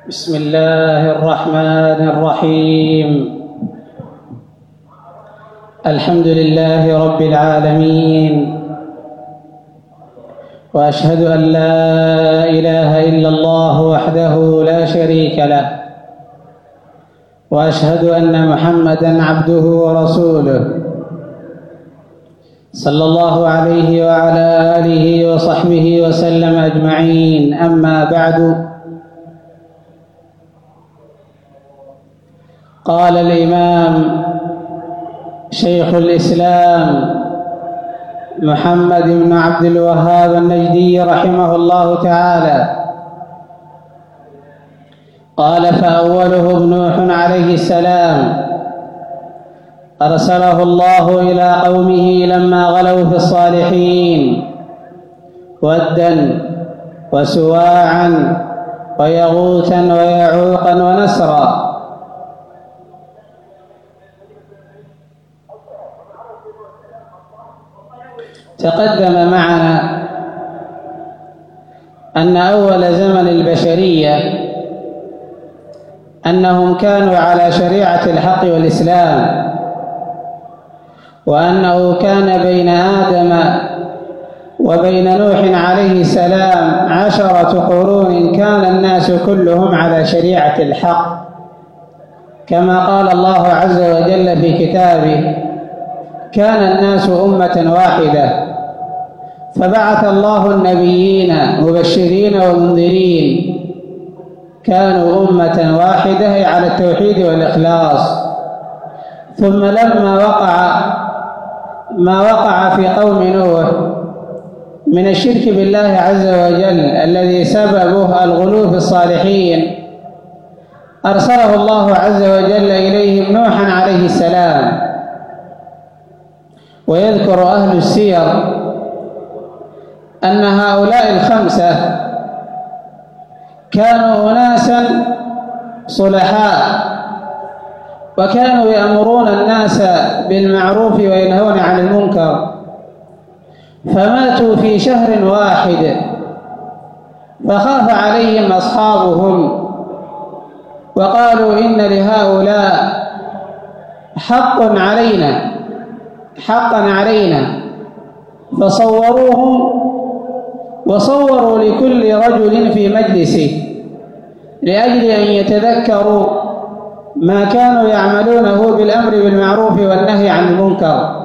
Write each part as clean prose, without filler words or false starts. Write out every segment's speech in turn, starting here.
بسم الله الرحمن الرحيم. الحمد لله رب العالمين، وأشهد أن لا إله إلا الله وحده لا شريك له، وأشهد أن محمدًا عبده ورسوله صلى الله عليه وعلى آله وصحبه وسلم أجمعين. أما بعد، قال الإمام شيخ الإسلام محمد بن عبد الوهاب النجدي رحمه الله تعالى، قال: فأولهم نوح عليه السلام، أرسله الله إلى قومه لما غلوا في الصالحين، ودا وسواعا ويغوثا ويعوقا ونسرا. تقدم معنا أن أول زمن البشرية أنهم كانوا على شريعة الحق والإسلام، وأنه كان بين آدم وبين نوح عليه السلام 10 قرون كان الناس كلهم على شريعة الحق، كما قال الله عز وجل في كتابه: كان الناس أمة واحدة فبعث الله النبيين مبشرين ومنذرين. كانوا أمة واحدة على التوحيد والإخلاص. ثم لما ما وقع في قوم نوح من الشرك بالله عز وجل الذي سببه الغلو في الصالحين، أرسله الله عز وجل إليهم نوحا عليه السلام. ويذكر أهل السير أن هؤلاء 5 كانوا أناسا صلحاء، وكانوا يأمرون الناس بالمعروف وينهون عن المنكر، فماتوا في شهر واحد، فخاف عليهم أصحابهم وقالوا: إن لهؤلاء حقا علينا، فصوروهم وصوروا لكل رجل في مجلسه لأجل أن يتذكروا ما كانوا يعملونه بالأمر بالمعروف والنهي عن المنكر.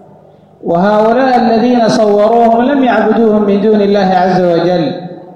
وهؤلاء الذين صوروهم لم يعبدوهم من دون الله عز وجل.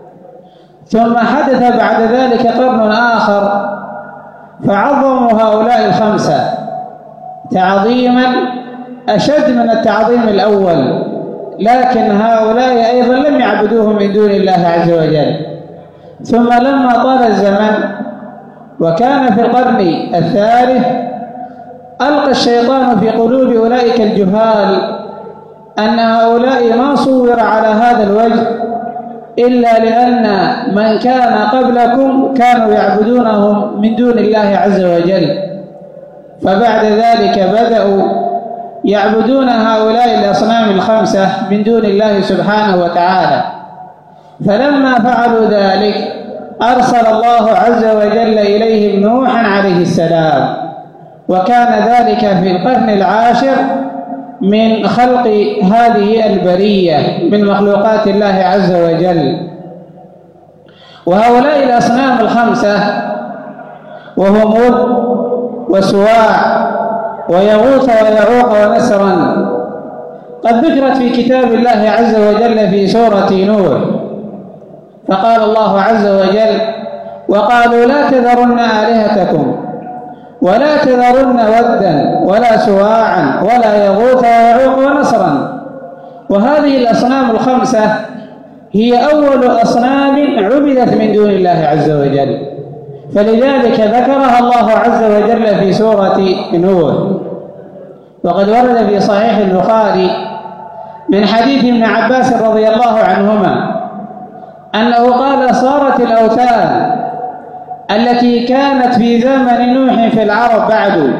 ثم حدث بعد ذلك قرن آخر فعظموا هؤلاء 5 تعظيما أشد من التعظيم الأول، لكن هؤلاء أيضا لم يعبدوهم من دون الله عز وجل. ثم لما طال الزمن وكان في القرن الثالث، ألقى الشيطان في قلوب أولئك الجهال أن هؤلاء ما صور على هذا الوجه إلا لأن من كان قبلكم كانوا يعبدونهم من دون الله عز وجل. فبعد ذلك بدأوا يعبدون هؤلاء الأصنام 5 من دون الله سبحانه وتعالى. فلما فعلوا ذلك أرسل الله عز وجل إليهم نوحا عليه السلام، وكان ذلك في القرن العاشر من خلق هذه البرية من مخلوقات الله عز وجل. وهؤلاء الأصنام 5 وهم ود وسواع ويغوث ويعوق ونسرا قد ذكرت في كتاب الله عز وجل في سورة نوح، فقال الله عز وجل: وقالوا لا تذرن آلهتكم ولا تذرن ودا ولا سواعا ولا يغوث ويعوق ونسرا. وهذه الأصنام 5 هي أول أصنام عبدت من دون الله عز وجل، فلذلك ذكرها الله عز وجل في سورة نوح. وقد ورد في صحيح البخاري من حديث ابن عباس رضي الله عنهما أنه قال: صارت الأوثان التي كانت في زمن نوح في العرب بعد،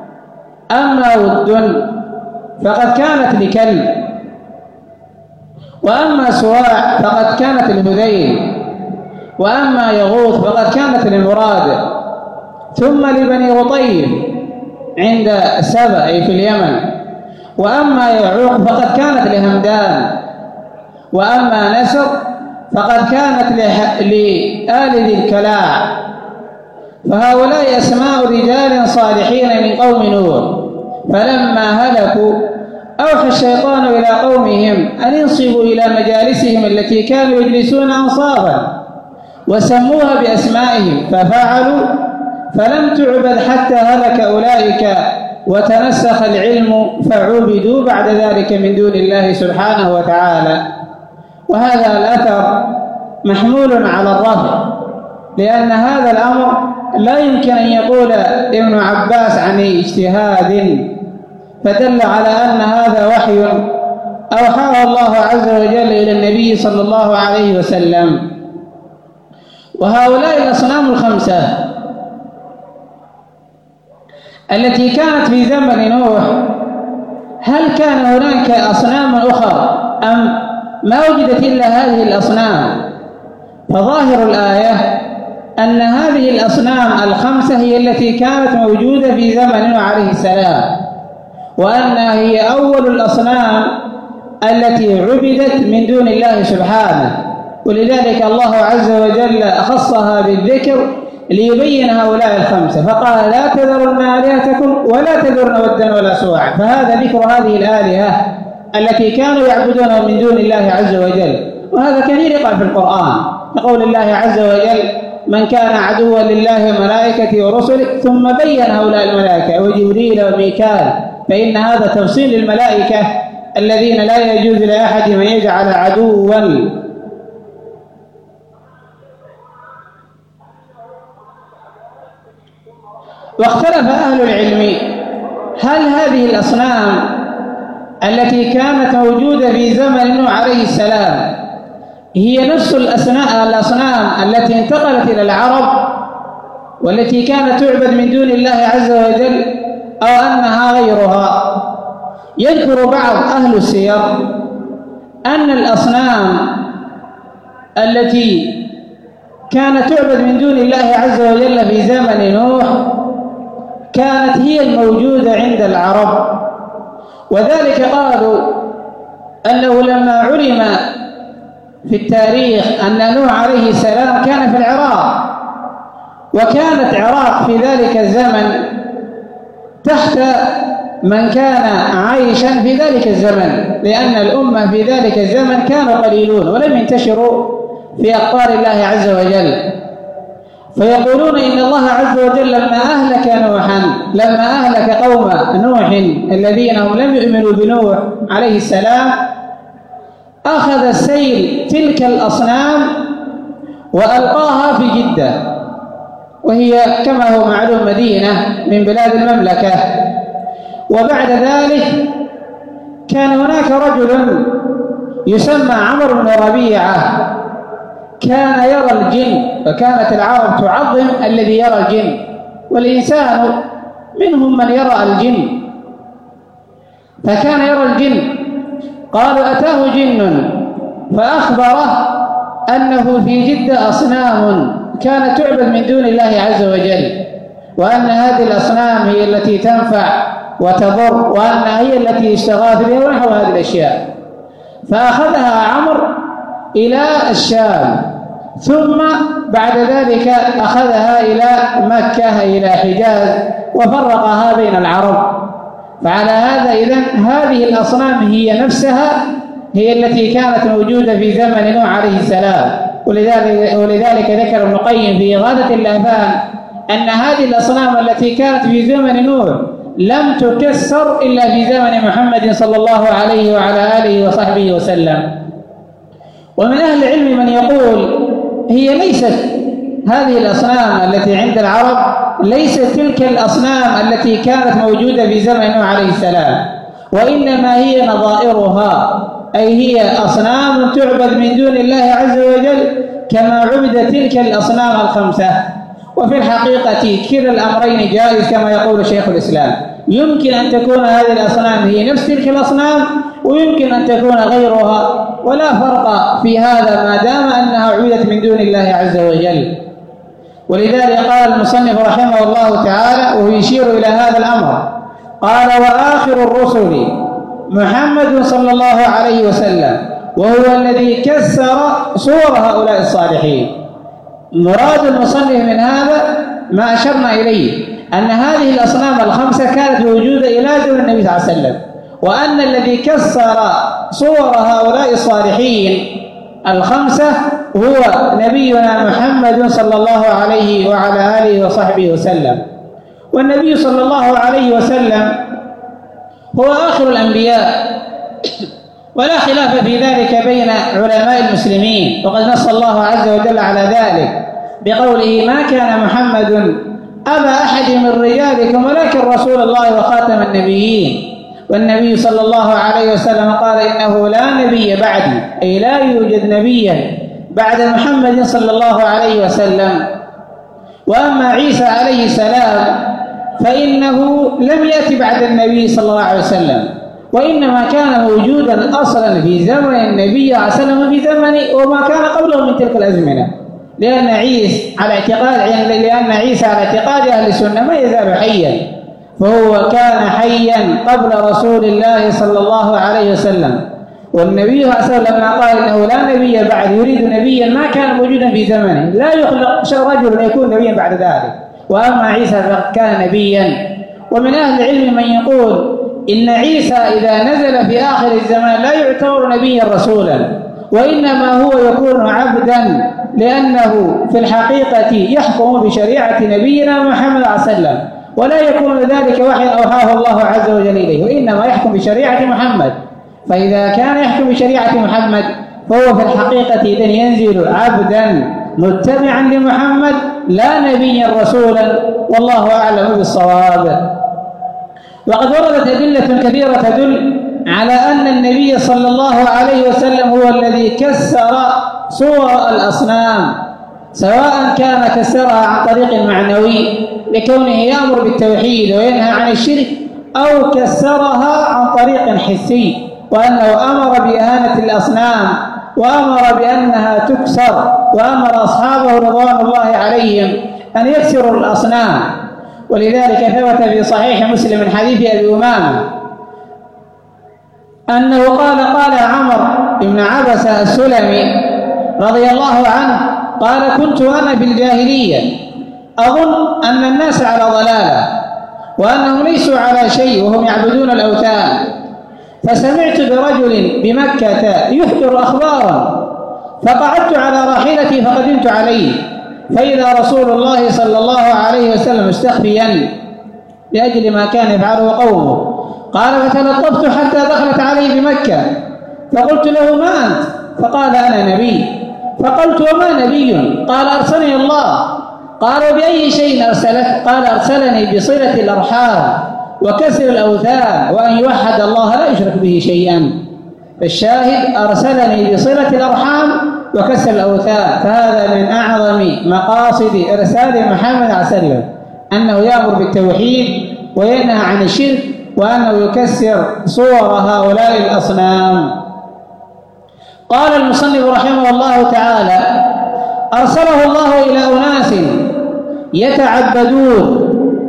أما ود فقد كانت لكلب، وأما سواع فقد كانت لهذيل، وأما يغوث فقد كانت لمراد، ثم لبني غطيف عند سبأ أي في اليمن، وأما يعوق فقد كانت لهمدان، وأما نسر فقد كانت لآل ذي الكلاع. فهؤلاء أسماء رجال صالحين من قوم نوح، فلما هلكوا أوحى الشيطان إلى قومهم أن ينصبوا إلى مجالسهم التي كانوا يجلسون أنصابا وسموها بأسمائهم، ففعلوا فلم تعبد حتى هلك أولئك وتنسخ العلم فعبدوا بعد ذلك من دون الله سبحانه وتعالى. وهذا الأثر محمول على الرفع، لأن هذا الأمر لا يمكن أن يقول ابن عباس عن اجتهاد، فدل على أن هذا وحي أوحاه الله عز وجل إلى النبي صلى الله عليه وسلم. وهؤلاء الأصنام الخمسة التي كانت في زمن نوح، هل كان هناك أصنام أخرى أم ما وجدت إلا هذه الأصنام؟ فظاهر الآية أن هذه الأصنام الخمسة هي التي كانت موجودة في زمن نوح عليه السلام، وأنها هي أول الأصنام التي عبدت من دون الله سبحانه، ولذلك الله عز وجل خصها بالذكر ليبين هؤلاء الخمسة، فقال لا تذرن آلهتكم ولا تذرن ودا ولا سواعا. فهذا ذكر هذه الآلهة التي كانوا يعبدونها من دون الله عز وجل، وهذا كثير يقع في القرآن، كقول الله عز وجل من كان عدوا لله وملائكته ورسله، ثم بين هؤلاء الملائكة وجبريل وميكال، فإن هذا تفصيل الملائكة الذين لا يجوز لأحد من يجعل عدوا. واختلف أهل العلم هل هذه الأصنام التي كانت موجودة في زمن نوح عليه السلام هي نفس الأصنام التي انتقلت إلى العرب والتي كانت تعبد من دون الله عز وجل، أو أنها غيرها؟ يذكر بعض أهل السير أن الأصنام التي كانت تعبد من دون الله عز وجل في زمن نوح كانت هي الموجودة عند العرب، وذلك قالوا أنه لما علم في التاريخ أن نوح عليه السلام كان في العراق، وكانت عراق في ذلك الزمن تحت من كان عايشا في ذلك الزمن، لأن الأمة في ذلك الزمن كانوا قليلون ولم ينتشروا في أقطار الله عز وجل. فيقولون إن الله عز وجل لما أهلك قوم نوح الذين هم لم يؤمنوا بنوح عليه السلام، أخذ السيل تلك الأصنام وألقاها في جدة، وهي كما هو معلوم مدينة من بلاد المملكة. وبعد ذلك كان هناك رجل يسمى عمرو بن ربيعة كان يرى الجن، وكانت العرب تعظم الذي يرى الجن، والإنسان منهم من يرى الجن، فكان يرى الجن. قالوا أتاه جن فأخبره أنه في جدة أصنام كانت تعبد من دون الله عز وجل، وأن هذه الأصنام هي التي تنفع وتضر، وأنها هي التي يستغاث بها ونحو هذه الأشياء. فأخذها عمرو إلى الشام، ثم بعد ذلك أخذها إلى مكة إلى حجاز وفرقها بين العرب. فعلى هذا إذن هذه الأصنام هي نفسها هي التي كانت موجودة في زمن نوح عليه السلام. ولذلك ذكر ابن القيم في إغاثة اللهفان أن هذه الأصنام التي كانت في زمن نوح لم تكسر إلا في زمن محمد صلى الله عليه وعلى آله وصحبه وسلم. ومن أهل العلم من يقول هي ليست هذه الأصنام التي عند العرب ليست تلك الأصنام التي كانت موجودة في زمن نوح عليه السلام، وإنما هي نظائرها، أي هي أصنام تعبد من دون الله عز وجل كما عبد تلك الأصنام الخمسة. وفي الحقيقة كلا الأمرين جائز كما يقول شيخ الإسلام، يمكن أن تكون هذه الأصنام هي نفس تلك الأصنام، ويمكن أن تكون غيرها، ولا فرق في هذا ما دام أنها عبدت من دون الله عز وجل. ولذلك قال المصنف رحمه الله تعالى وهو يشير إلى هذا الأمر، قال: وآخر الرسل محمد صلى الله عليه وسلم، وهو الذي كسر صور هؤلاء الصالحين. مراد المصنف من هذا ما أشرنا إليه، أن هذه الأصنام الخمسة كانت موجودة إلى زمن النبي صلى الله عليه وسلم، وأن الذي كسر صور هؤلاء الصالحين الخمسة هو نبينا محمد صلى الله عليه وعلى آله وصحبه وسلم. والنبي صلى الله عليه وسلم هو آخر الأنبياء، ولا خلاف في ذلك بين علماء المسلمين، وقد نص الله عز وجل على ذلك بقوله: ما كان محمد أبا أحد من رجالكم ولكن رسول الله وخاتم النبيين. والنبي صلى الله عليه وسلم قال: إنه لا نبي بعدي، أي لا يوجد نبيا بعد محمد صلى الله عليه وسلم. وأما عيسى عليه السلام فإنه لم يأتي بعد النبي صلى الله عليه وسلم، وإنما كان موجودا أصلا في زمن النبي صلى الله عليه وسلم في زمن وما كان قبله من تلك الأزمنة، لأن عيسى على اعتقاد أهل السنة ما يزال حيا، فهو كان حيا قبل رسول الله صلى الله عليه وسلم. والنبي صلى الله عليه وسلم لما قال إنه لا نبي بعد يريد نبيا ما كان موجودا في زمنه، لا يخلق رجل يكون نبيا بعد ذلك. وأما عيسى فقد كان نبيا. ومن أهل العلم من يقول إن عيسى إذا نزل في آخر الزمان لا يعتبر نبيا رسولا، وإنما هو يكون عبدا، لأنه في الحقيقة يحكم بشريعة نبينا محمد صلى الله عليه وسلم، ولا يكون ذلك وحي أوحاه الله عز وجل إليه، وإنما يحكم بشريعة محمد. فإذا كان يحكم بشريعة محمد فهو في الحقيقة إذن ينزل عبدا متبعا لمحمد لا نبيا رسولا، والله أعلم بالصواب. وقد وردت أدلة كثيرة تدل على أن النبي صلى الله عليه وسلم هو الذي كسر صور الأصنام، سواء كان كسرها عن طريق معنوي لكونه يأمر بالتوحيد وينهى عن الشرك، أو كسرها عن طريق حسي، وأنه أمر بإهانة الأصنام وأمر بأنها تكسر، وأمر أصحابه رضوان الله عليهم أن يكسروا الأصنام. ولذلك ثبت في صحيح مسلم من حديث أبي أمامة أنه قال عمرو بن عبسة السلمي رضي الله عنه قال: كنت أنا في الجاهلية أظن أن الناس على ضلالة وأنهم ليسوا على شيء وهم يعبدون الأوثان، فسمعت برجل بمكة يحضر أخبارا، فقعدت على راحلتي فقدمت عليه، فإذا رسول الله صلى الله عليه وسلم مستخفيا لأجل ما كان يفعله قومه. قال: فتلطفت حتى دخلت عليه بمكة، فقلت له: ما أنت؟ فقال: أنا نبي. فقلت: وما نبي؟ قال: أرسلني الله. قال: بأي شيء أرسلك؟ قال: أرسلني بصلة الأرحام وكسر الأوثان وأن يوحد الله لا يشرك به شيئا. فالشاهد أرسلني بصلة الأرحام وكسر الأوثان، فهذا من أعظم مقاصد إرسال محمد عليه وسلم، أنه يأمر بالتوحيد وينهى عن الشرك، وأنه يكسر صور هؤلاء الأصنام. قال المصنف رحمه الله تعالى: أرسله الله إلى أناس يتعبدون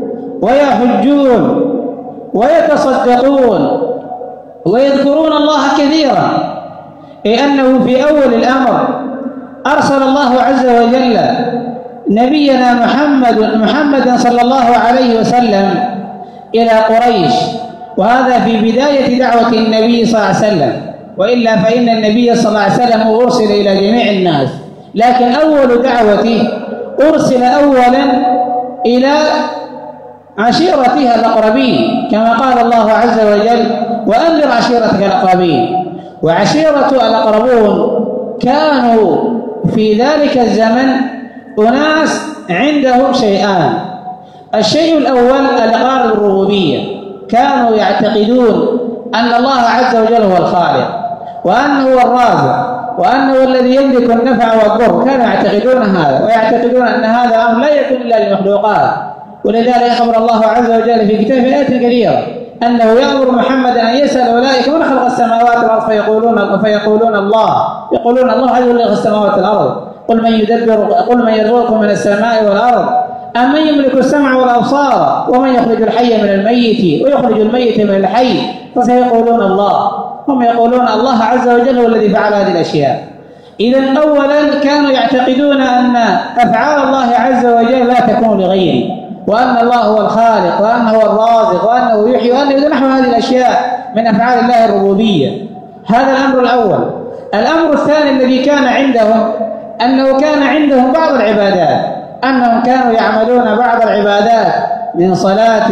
ويحجون ويتصدقون ويذكرون الله كثيرا، لأنه في أول الأمر أرسل الله عز وجل نبينا محمد صلى الله عليه وسلم إلى قريش، وهذا في بداية دعوة النبي صلى الله عليه وسلم، وإلا فإن النبي صلى الله عليه وسلم أرسل إلى جميع الناس، لكن أول دعوته أرسل أولا إلى عشيرتها الأقربين، كما قال الله عز وجل: وأنذر عشيرتك الأقربين. وعشيرة الأقربون كانوا في ذلك الزمن أناس عندهم شيئان: الشيء الأول الإقرار بالربوبية، كانوا يعتقدون أن الله عز وجل هو الخالق، وأنه هو الرازق، وأنه الذي يملك النفع والضر، كانوا يعتقدون هذا، ويعتقدون أن هذا الأمر لا يكون إلا للمخلوقات، ولذلك أخبر الله عز وجل في كتابه في آيات كثيرة أنه يأمر محمدا أن يسأل أولئك من خلق السماوات والأرض فيقولون الله، يقولون الله عز وجل خلق السماوات والأرض. قل من يرزقكم من السماء والأرض أم من يملك السمع والأبصار ومن يخرج الحي من الميت ويخرج الميت من الحي، فسيقولون الله. هم يقولون الله عز وجل هو الذي فعل هذه الأشياء. إذن أولا كانوا يعتقدون أن أفعال الله عز وجل لا تكون لغيره، وأن الله هو الخالق وأنه هو الرازق وأنه يحيي وأنه نحو هذه الأشياء من أفعال الله الربوبية. هذا الأمر الأول. الأمر الثاني الذي كان عندهم أنه كان عندهم بعض العبادات، أنهم كانوا يعملون بعض العبادات من صلاة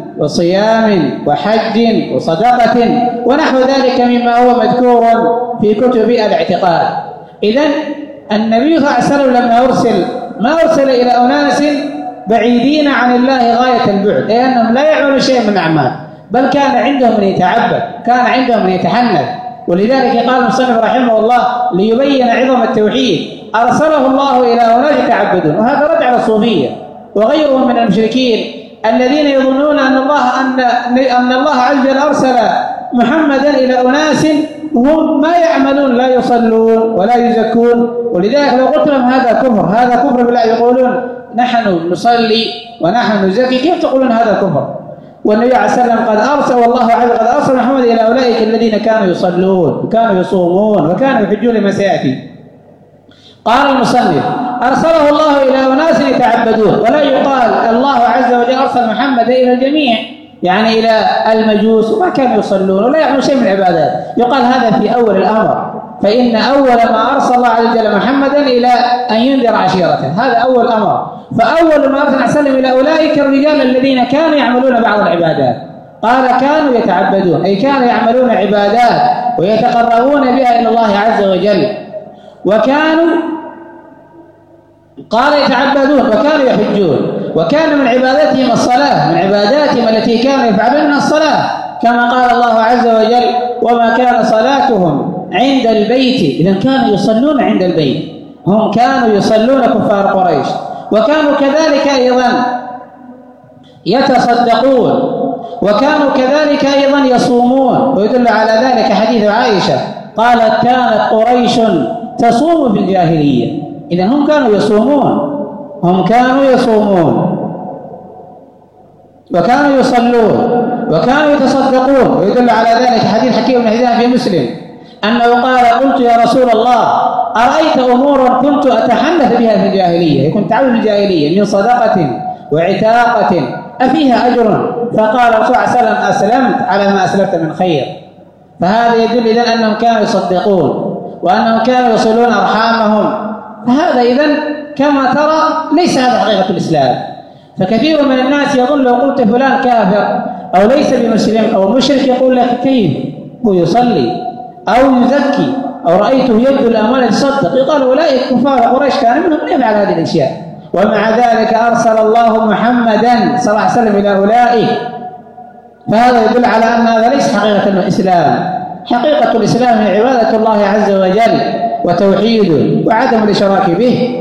وصيام وحج وصدقة ونحو ذلك مما هو مذكور في كتب الاعتقاد. إذن النبي صلى الله عليه وسلم لما ما أرسل إلى أناس بعيدين عن الله غاية البعد، لأنهم لا يعملون شيئا من الأعمال، بل كان عندهم من يتعبد، كان عندهم من يتحنث. ولذلك قال المصنف رحمه الله ليبين عظم التوحيد أرسله الله إلى أناس يتعبدون. وهذا رد على الصوفية وغيرهم من المشركين الذين يظنون أن الله عز وجل أرسل محمدا إلى أناس هم ما يعملون، لا يصلون ولا يزكون. ولذلك لو قلت لهم هذا كفر بالله، يقولون نحن نصلي ونحن نزكي، كيف تقولون هذا كفر؟ والنبي عليه الصلاة والسلام قد أرسل، والله عز وجل قد أرسل محمد إلى أولئك الذين كانوا يصلون وكانوا يصومون وكانوا يحجون لما سيأتي. قال المصنف أرسله الله إلى أناس يتعبدون، ولا يقال الله عز وجل أرسل محمد إلى الجميع، يعني إلى المجوس وما كانوا يصلون ولا يعملون شيء من العبادات. يقال هذا في أول الأمر، فإن أول ما أرسل الله عز وجل محمدا إلى أن ينذر عشيرته، هذا أول أمر. فأول ما أرسل وسلم إلى أولئك الرجال الذين كانوا يعملون بعض العبادات. قال كانوا يتعبدون، أي كانوا يعملون عبادات ويتقربون بها إلى الله عز وجل، وكانوا قال يتعبدون وكانوا يحجون، وكان من عباداتهم الصلاة، من عباداتهم التي كانوا يفعلونها الصلاة، كما قال الله عز وجل وما كان صلاتهم عند البيت. إذن كانوا يصلون عند البيت، هم كانوا يصلون كفار قريش، وكانوا كذلك أيضا يتصدقون، وكانوا كذلك أيضا يصومون. ويدل على ذلك حديث عائشة قالت كانت قريش تصوم في الجاهلية. إذن هم كانوا يصومون وكانوا يصلون وكانوا يتصدقون. ويدل على ذلك حديث حكيم بن حزام في مسلم أنه قال قلت يا رسول الله أرأيت أمورا كنت أتحنث بها في الجاهلية، كنت أعمل في الجاهلية من صدقة وعتاقة أفيها أجر؟ فقال الرسول صلى الله عليه وسلم أسلمت على ما أسلفت من خير. فهذا يدل إذن أنهم كانوا يصدقون وأنهم كانوا يصلون أرحامهم. فهذا إذن كما ترى ليس هذا حقيقة الإسلام. فكثير من الناس يظن لو قلت فلان كافر أو ليس بمسلم أو مشرك يقول لك كيف هو يصلي أو يزكي أو رأيته يبذل الأموال يتصدق، يقال أولئك كفار قريش كان منهم من يفعل هذه الأشياء. ومع ذلك أرسل الله محمدا صلى الله عليه وسلم إلى أولئك. فهذا يدل على أن هذا ليس حقيقة الإسلام. حقيقة الإسلام هي عبادة الله عز وجل وتوحيده وعدم الإشراك به.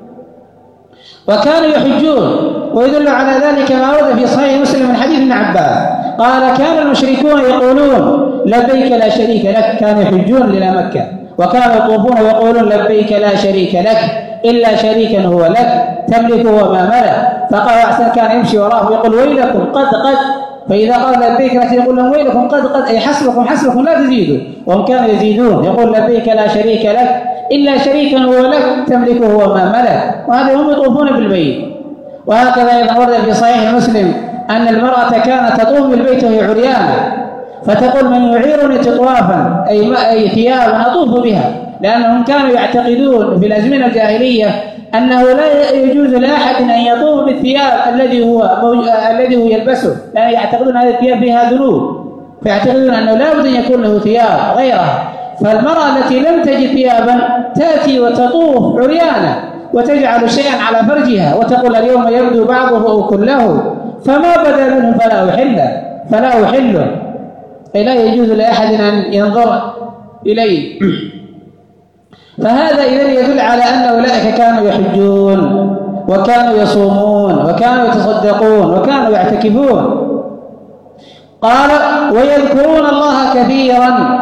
وكانوا يحجون، ويدل على ذلك ما ورد في صحيح مسلم من حديث ابن عباس قال كان المشركون يقولون لبيك لا شريك لك، كانوا يحجون إلى مكة وكانوا يطوفون ويقولون لبيك لا شريك لك إلا شريكا هو لك تملكه وما ملك. فقال أحسن كان يمشي وراه يقول ويلكم قد، فإذا قال لبيك لا يقول لهم ويلكم قد، أي حسبكم لا تزيدوا، وهم كانوا يزيدون يقول لبيك لا شريك لك إلا شريكا هو لك تملكه وما ملك. وهذا هم يطوفون بالبيت. وهكذا أيضا ورد في صحيح مسلم أن المرأة كانت تطوف بالبيت وهي عريانة فتقول من يعيرني تطوافا أي ثيابا أطوف بها، لأنهم كانوا يعتقدون في الأزمنة الجاهلية أنه لا يجوز لأحد أن يطوف بالثياب الذي هو يلبسه، لأن يعتقدون هذه الثياب فيها ذنوب، فيعتقدون أنه لا بد أن يكون له ثياب غيرها. فالمرأة التي لم تجد ثيابا تأتي وتطوف عريانة وتجعل شيئا على فرجها وتقول اليوم يبدو بعضه أو كله، فما بدا منه فلا أحله، أي لا يجوز لأحد أن ينظر إليه. فهذا إذن يدل على أن أولئك كانوا يحجون وكانوا يصومون وكانوا يتصدقون وكانوا يعتكفون. قال ويذكرون الله كثيرا،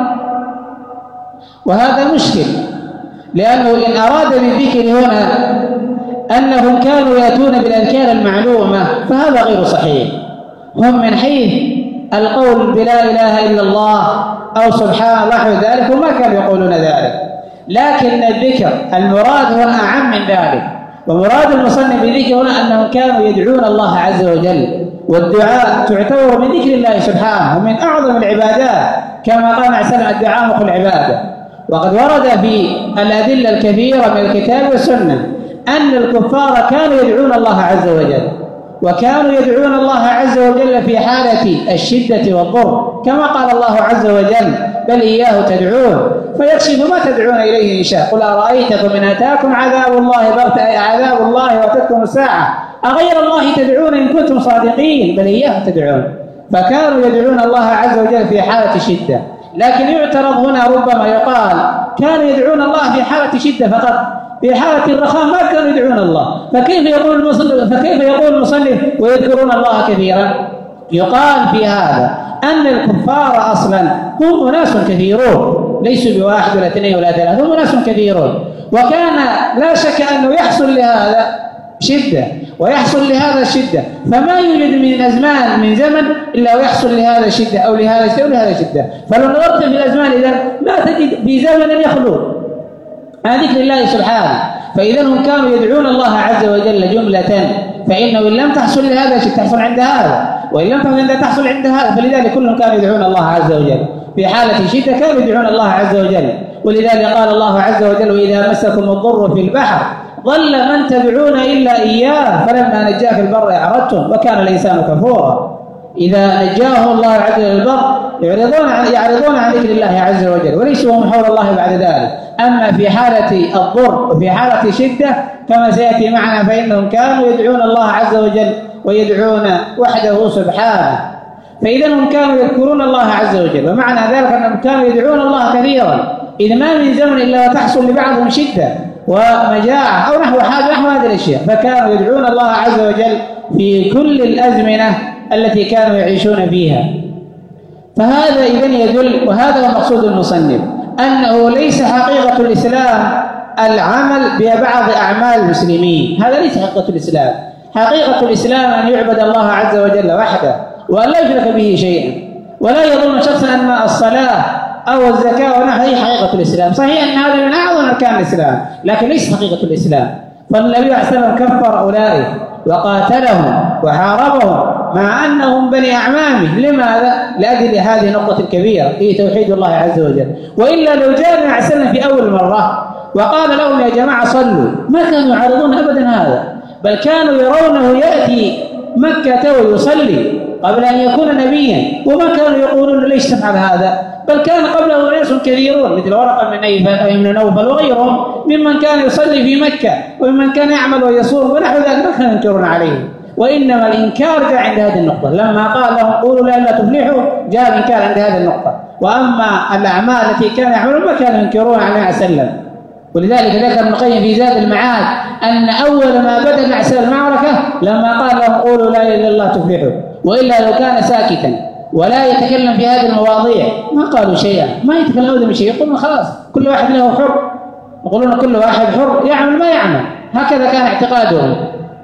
وهذا مشكل، لأنه إن أراد بالذكر هنا أنهم كانوا يأتون بالأذكار المعلومة فهذا غير صحيح. هم من حيث القول بلا إله إلا الله أو سبحان الله وذلك وما كانوا يقولون ذلك، لكن الذكر المراد هنا أعم من ذلك. ومراد المصنف بالذكر هنا أنهم كانوا يدعون الله عز وجل، والدعاء تعتبر من ذكر الله سبحانه ومن أعظم العبادات، كما قال عليه السلام الدعاء مخ العبادة. وقد ورد في الأدلة الكثيرة من الكتاب والسنة أن الكفار كانوا يدعون الله عز وجل، وكانوا يدعون الله عز وجل في حالة الشدة والضر، كما قال الله عز وجل بل إياه تدعون فيكشف ما تدعون إليه إن شاء. قل أرأيتكم إن أتاكم عذاب الله بغتة عذاب الله وأتتكم الساعة أغير الله تدعون إن كنتم صادقين بل إياه تدعون. فكانوا يدعون الله عز وجل في حالة شدة، لكن يعترض هنا ربما يقال كانوا يدعون الله في حالة شدة فقط، في حالة الرخاء ما كانوا يدعون الله، فكيف يقول المصنف ويذكرون الله كثيرا؟ يقال في هذا أن الكفار أصلا هم أناس كثيرون، ليسوا بواحد ولا اثنين ولا ثلاثة، هم أناس كثيرون، وكان لا شك أنه يحصل لهذا شدة ويحصل لهذا شدة، فما يوجد من أزمان من زمن إلا ويحصل لهذا شدة أو لهذا شدة أو لهذا شدة. فلو نظرت في الأزمان إذن لا تجد في زمن يخلو عن ذكر الله سبحانه. فإذا هم كانوا يدعون الله عز وجل جملة، فإنه إن لم تحصل لهذا شيء تحصل عند هذا، وإن لم تحصل عند هذا، فلذلك كلهم كانوا يدعون الله عز وجل في حالة شدة، كانوا يدعون الله عز وجل. ولذلك قال الله عز وجل وإذا مسكم الضر في البحر ضل من تدعون إلا إياه فلما نجاه في البر أعرضتم وكان الإنسان كفورا. إذا نجاه الله عز وجل البر يعرضون عن ذكر الله عز وجل وليسوا هم حول الله بعد ذلك. أما في حالة الضر وفي حالة شدة كما سيأتي معنا فإنهم كانوا يدعون الله عز وجل ويدعون وحده سبحانه. فإذا هم كانوا يذكرون الله عز وجل، ومعنى ذلك أنهم كانوا يدعون الله كثيرا، إذ ما من زمن إلا وتحصل لبعضهم شدة ومجاعة أو نحو هذه الأشياء، فكانوا يدعون الله عز وجل في كل الأزمنة التي كانوا يعيشون فيها. فهذا إذن يدل، وهذا هو مقصود المصنف، أنه ليس حقيقة الإسلام العمل ببعض أعمال المسلمين، هذا ليس حقيقة الإسلام. حقيقة الإسلام أن يعبد الله عز وجل وحده وأن لا يشرك به شيئا، ولا يظن شخصا أن الصلاة أو الزكاة ونحو هي حقيقة الإسلام. صحيح أن هذا من أعظم أركان الإسلام لكن ليس حقيقة الإسلام. فالنبي عليه الصلاة والسلام كفر أولئك وقاتلهم وحاربهم مع أنهم بني أعمامه. لماذا؟ لأجل هذه النقطة الكبيرة في توحيد الله عز وجل. وإلا لو جاء النبي عليه الصلاة والسلام في أول مرة وقال لهم يا جماعة صلوا ما كانوا يعارضون أبدا هذا، بل كانوا يرونه يأتي مكة ويصلي قبل أن يكون نبيا، وما كانوا يقولون ليش تفعل هذا، بل كان قبله ناس كثيرون مثل ورقة بن نوفل وغيرهم ممن كان يصلي في مكة وممن كان يعمل ويصوم ونحو ذلك، ما كانوا ينكرون عليه. وإنما الإنكار جاء عند هذه النقطة، لما قال لهم قولوا لا تفلحوا جاء الإنكار عند هذه النقطة. وأما الأعمال التي كانوا يعملون ما كانوا ينكرون على النبي صلى الله عليه وسلم. ولذلك ذكر ابن القيم في زاد المعاد أن أول ما بدأ مع المعركة لما قال لهم قولوا لا إله إلا الله تفلحوا، وإلا لو كان ساكتا ولا يتكلم في هذه المواضيع ما قالوا شيئا، ما يتكلمون بشيء، يقولون خلاص كل واحد له حر، يقولون كل واحد حر يعمل ما يعمل، هكذا كان اعتقادهم.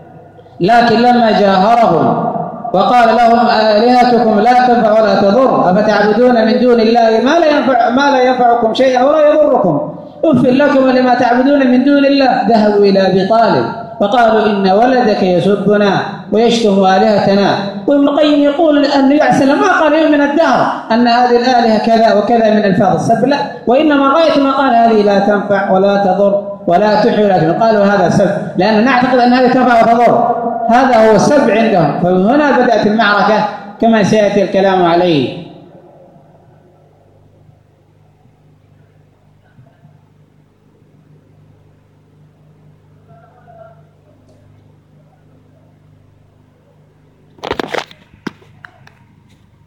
لكن لما جاهرهم وقال لهم آلهتكم لا تنفع ولا تضر أفتعبدون من دون الله ما لا ينفعكم شيئا ولا يضركم أف لكم لما تعبدون من دون الله، ذهبوا إلى أبي طالب فقالوا إن ولدك يسبنا ويشتم آلهتنا. وابن القيم يقول أن النبي عليه الصلاة والسلام ما قال يوم من الدهر أن هذه الآلهة كذا وكذا من ألفاظ السب، لا، وإنما غاية ما قال هذه لا تنفع ولا تضر ولا تحيي، لكن قالوا هذا سب، لأن نعتقد أن هذه تنفع وتضر، هذا هو السب عندهم. فهنا بدأت المعركة كما سيأتي الكلام عليه.